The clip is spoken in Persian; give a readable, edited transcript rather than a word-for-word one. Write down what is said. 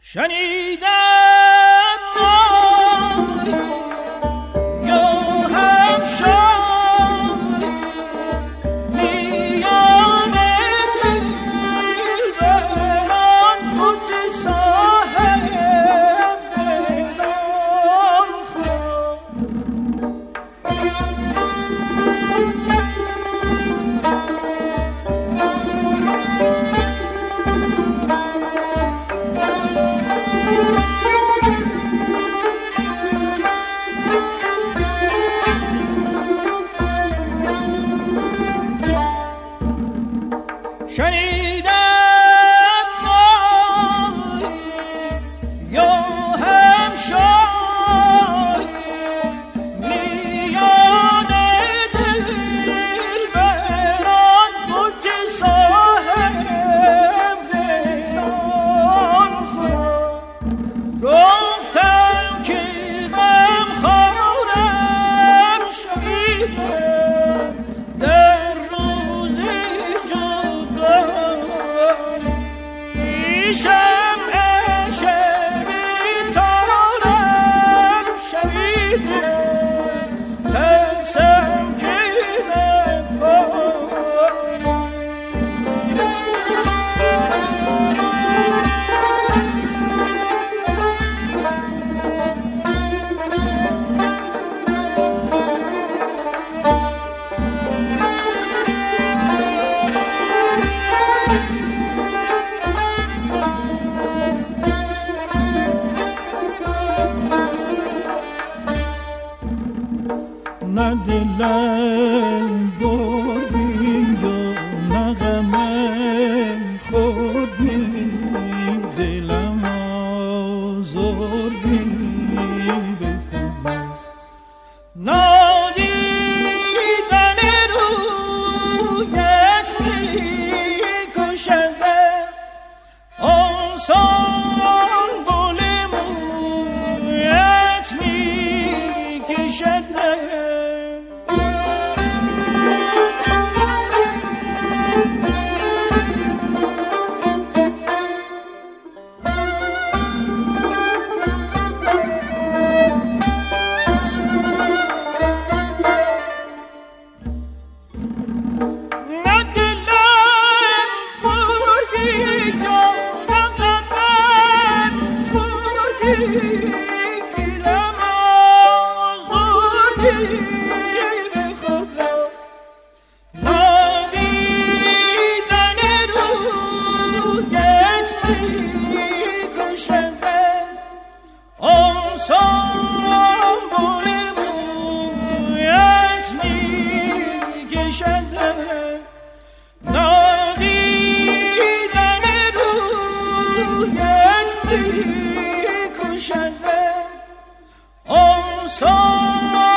شنیدم یا هم شاید میان دلبران بود صاحب دلان خود شنیدم یا هم شاید میان دلبران بود صاحب دلان خود گفتم که غم خورم شویدم در روز جدایی شمع شبی تارم شویدم ترسم که نپایی نه دلم بردی و نه غمم خوردی دلم آزردی به خدا نادیدن رویت می‌کشد آن سنبل مویت می‌کشد آن